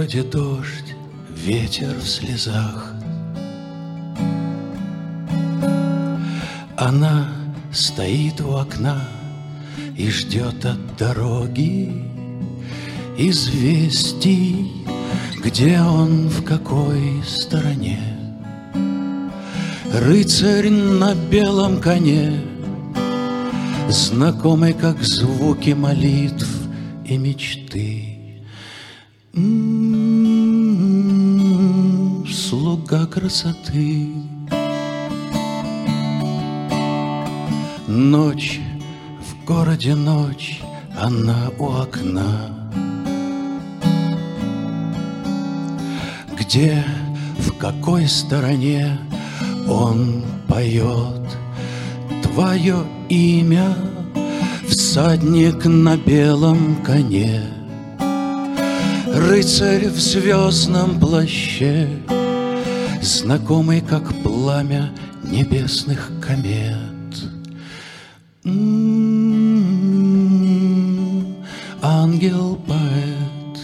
городе дождь, ветер в слезах. Она стоит у окна и ждет от дороги известий, где он, в какой стороне. Рыцарь на белом коне, знакомый, как звуки молитв и мечты. Слуга красоты. Ночь, в городе ночь, она у окна. Где, в какой стороне он поет твое имя, всадник на белом коне, рыцарь в звездном плаще, знакомый, как пламя небесных комет. Ангел-поэт.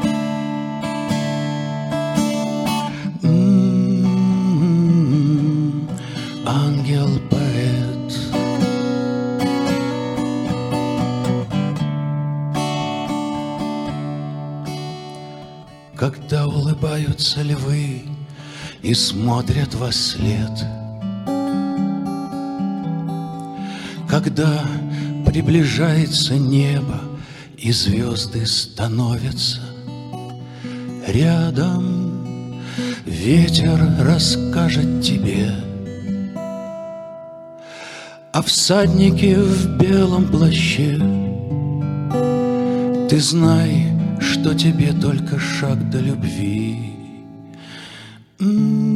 Ангел-поэт. Когда улыбаются львы и смотрят во след, когда приближается небо и звезды становятся рядом, ветер расскажет тебе о всаднике в белом плаще. Ты знай, что тебе только шаг до любви.